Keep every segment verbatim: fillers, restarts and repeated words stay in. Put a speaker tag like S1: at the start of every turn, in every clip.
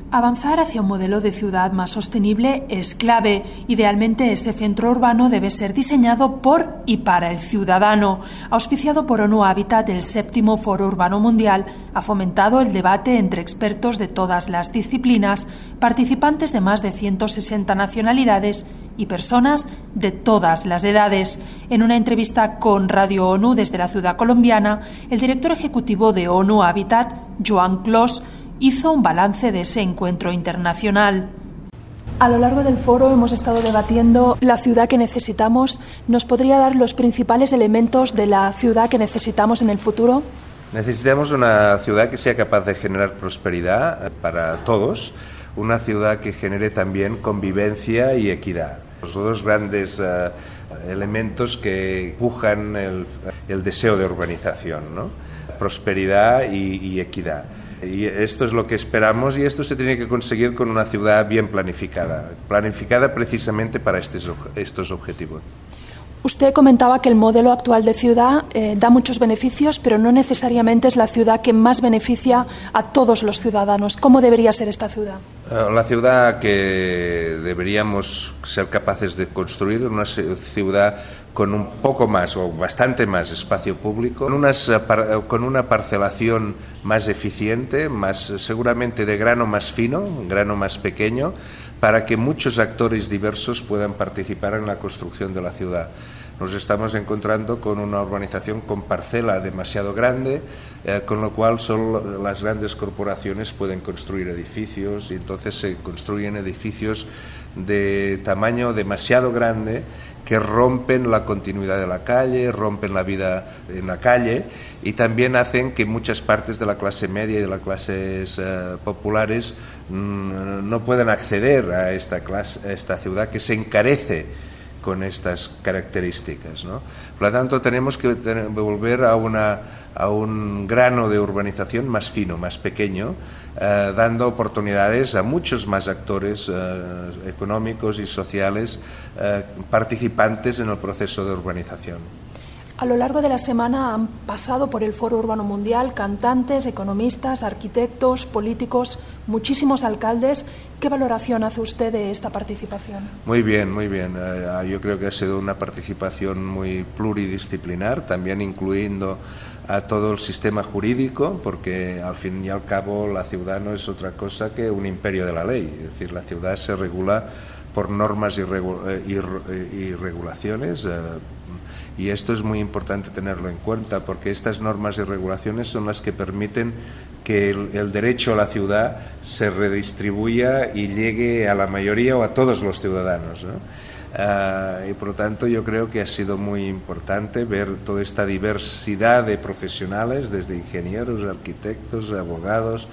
S1: Avanzar hacia un modelo de ciudad más sostenible es clave. Idealmente, este centro urbano debe ser diseñado por y para el ciudadano. Auspiciado por ONU Habitat, el séptimo Foro Urbano Mundial ha fomentado el debate entre expertos de todas las disciplinas, participantes de más de ciento sesenta nacionalidades y personas de todas las edades. En una entrevista con Radio ONU desde la ciudad colombiana, el director ejecutivo de ONU Habitat, Joan Clos, hizo un balance de ese encuentro internacional. A lo largo del foro hemos estado debatiendo la ciudad que necesitamos. ¿Nos podría dar los principales elementos de la ciudad que necesitamos en el futuro?
S2: Necesitamos una ciudad que sea capaz de generar prosperidad para todos, una ciudad que genere también convivencia y equidad. Los dos grandes uh, elementos que empujan el, el deseo de urbanización, ¿no? Prosperidad y, y equidad. Y esto es lo que esperamos y esto se tiene que conseguir con una ciudad bien planificada, planificada precisamente para estos, estos objetivos.
S1: Usted comentaba que el modelo actual de ciudad eh, da muchos beneficios, pero no necesariamente es la ciudad que más beneficia a todos los ciudadanos. ¿Cómo debería ser esta ciudad?
S2: La ciudad que deberíamos ser capaces de construir, una ciudad con un poco más o bastante más espacio público, con, unas, con una parcelación más eficiente, más seguramente de grano más fino, un grano más pequeño, para que muchos actores diversos puedan participar en la construcción de la ciudad. Nos estamos encontrando con una urbanización con parcela demasiado grande, eh, con lo cual solo las grandes corporaciones pueden construir edificios y entonces se construyen edificios de tamaño demasiado grande que rompen la continuidad de la calle, rompen la vida en la calle y también hacen que muchas partes de la clase media y de las clases eh, populares mmm, no puedan acceder a esta, clase, a esta ciudad que se encarece con estas características, ¿no? Por lo tanto, tenemos que tener, volver a, una, a un grano de urbanización más fino, más pequeño, eh, dando oportunidades a muchos más actores eh, económicos y sociales eh, participantes en el proceso de urbanización.
S1: A lo largo de la semana han pasado por el Foro Urbano Mundial cantantes, economistas, arquitectos, políticos, muchísimos alcaldes. ¿Qué valoración hace usted de esta participación?
S2: Muy bien, muy bien. Eh, yo creo que ha sido una participación muy pluridisciplinar, también incluyendo a todo el sistema jurídico, porque al fin y al cabo la ciudad no es otra cosa que un imperio de la ley. Es decir, la ciudad se regula por normas y, regu y, y regulaciones. Eh, Y esto es muy importante tenerlo en cuenta porque estas normas y regulaciones son las que permiten que el, el derecho a la ciudad se redistribuya y llegue a la mayoría o a todos los ciudadanos, ¿no? Uh, y por lo tanto yo creo que ha sido muy importante ver toda esta diversidad de profesionales, desde ingenieros, arquitectos, abogados,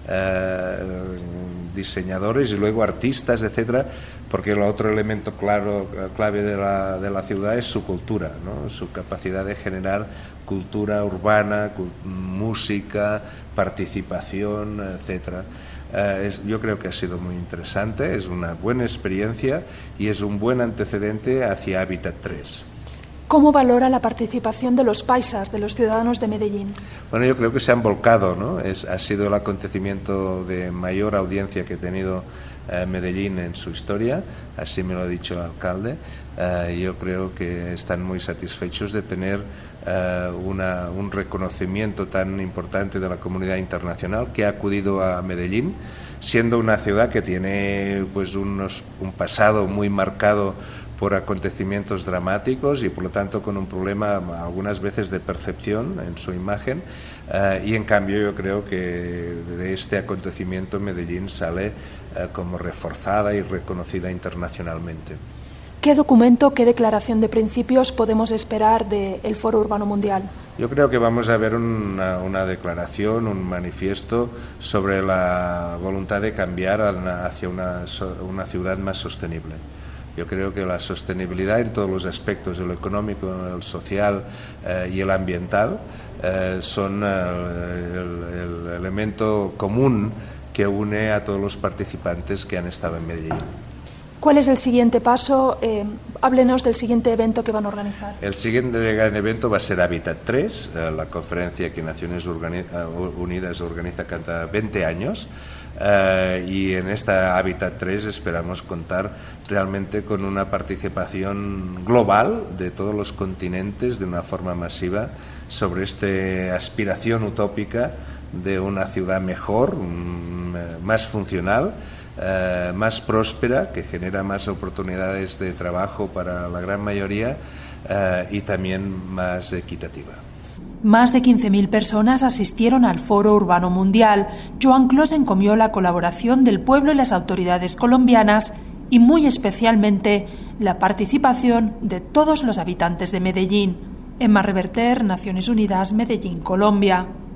S2: Uh, diseñadores y luego artistas, etcétera, porque el otro elemento claro, clave de la, de la ciudad es su cultura, ¿no? Su capacidad de generar cultura urbana, cult música, participación, etcétera. Uh, es, yo creo que ha sido muy interesante, es una buena experiencia y es un buen antecedente hacia Habitat tres.
S1: ¿Cómo valora la participación de los paisas, de los ciudadanos de Medellín?
S2: Bueno, yo creo que se han volcado, ¿no? Es, ha sido el acontecimiento de mayor audiencia que ha tenido eh, Medellín en su historia, así me lo ha dicho el alcalde. Eh, yo creo que están muy satisfechos de tener eh, una, un reconocimiento tan importante de la comunidad internacional que ha acudido a Medellín, siendo una ciudad que tiene pues unos, un pasado muy marcado por acontecimientos dramáticos y por lo tanto con un problema algunas veces de percepción en su imagen uh, y en cambio yo creo que de este acontecimiento Medellín sale uh, como reforzada y reconocida internacionalmente.
S1: ¿Qué documento, qué declaración de principios podemos esperar del Foro Urbano Mundial?
S2: Yo creo que vamos a ver una, una declaración, un manifiesto sobre la voluntad de cambiar hacia una, una ciudad más sostenible. Yo creo que la sostenibilidad en todos los aspectos, el económico, el social eh, y el ambiental, eh, son eh, el, el elemento común que une a todos los participantes que han estado en Medellín.
S1: ¿Cuál es el siguiente paso? Eh, háblenos del siguiente evento que van a organizar.
S2: El siguiente gran evento va a ser Habitat tres, eh, la conferencia que Naciones Organi- Unidas organiza cada veinte años. Uh, y en esta Hábitat tres esperamos contar realmente con una participación global de todos los continentes de una forma masiva sobre esta aspiración utópica de una ciudad mejor, um, más funcional, uh, más próspera, que genera más oportunidades de trabajo para la gran mayoría uh, y también más equitativa.
S1: Más de quince mil personas asistieron al Foro Urbano Mundial. Joan Clos encomió la colaboración del pueblo y las autoridades colombianas y muy especialmente la participación de todos los habitantes de Medellín. Emma Reverter, Naciones Unidas, Medellín, Colombia.